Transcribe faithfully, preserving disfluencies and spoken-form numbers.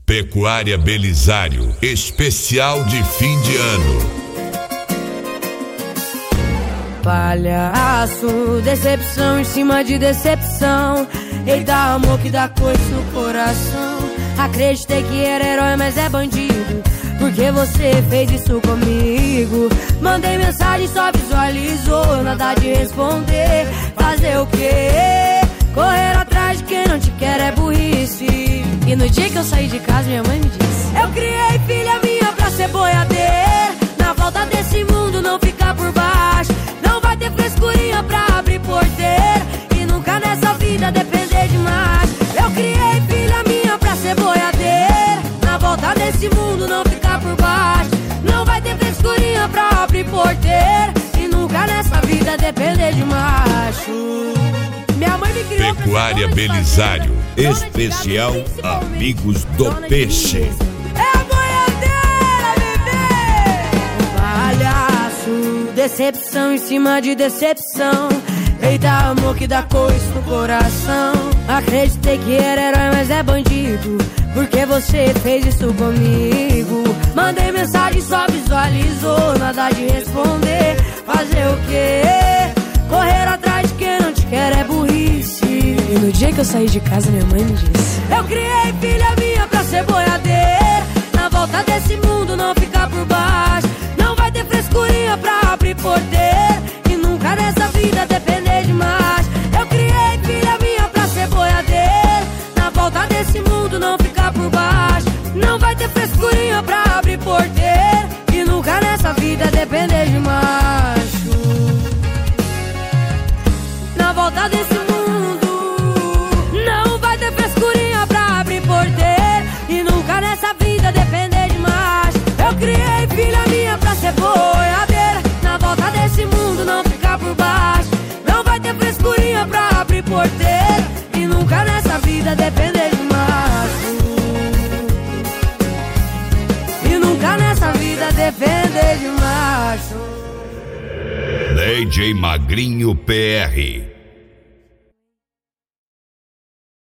Pecuária Belisário, especial de fim de ano. Palhaço, decepção em cima de decepção. Eita, amor que dá coisa no coração. Acreditei que era herói, mas é bandido. Porque você fez isso comigo. Mandei mensagem, só visualizou. Nada de responder. Fazer o quê? Correr atrás de quem não te quer é burrice. E no dia que eu saí de casa, minha mãe me disse: eu criei filha minha pra ser boiadeira. Na volta desse mundo não ficar por baixo. Não vai ter frescurinha pra abrir porteira. E nunca nessa vida depender de mais. Eu criei filha minha pra ser boiadeira. Na volta desse mundo não ficar por baixo. Não vai ter frescurinha pra abrir porteira. E nunca nessa vida depender de macho. Minha mãe me criou. Pecuária Belisário, especial Amigos do Peixe. É a boiadeira, bebê! Palhaço, decepção em cima de decepção. Eita, amor que dá coisa no coração. Acreditei que era herói, mas é bandido. Porque você fez isso comigo. Mandei mensagem, só visualizou. Nada de responder. Fazer o quê? Correr atrás de quem não te quer é burrice. E no dia que eu saí de casa, minha mãe me disse: eu criei filha minha pra ser boiadeira. Na volta desse mundo não ficar por baixo. Não vai ter frescurinha pra abrir porteira. E nunca nessa vida depender de mais. Eu criei filha minha pra ser boiadeira. Na volta desse mundo não ficar por baixo. Não vai ter frescurinha pra abrir porteira. E nunca nessa vida depender de macho. Na volta desse mundo não vai ter frescurinha pra abrir porteira. E nunca nessa vida depender de mais. Eu criei filha minha pra ser boiadeira. Na volta desse mundo não ficar por baixo. Não vai ter frescurinha pra abrir porteira. E nunca nessa vida depender de macho. E nunca nessa vida depender de macho. D J Magrinho P R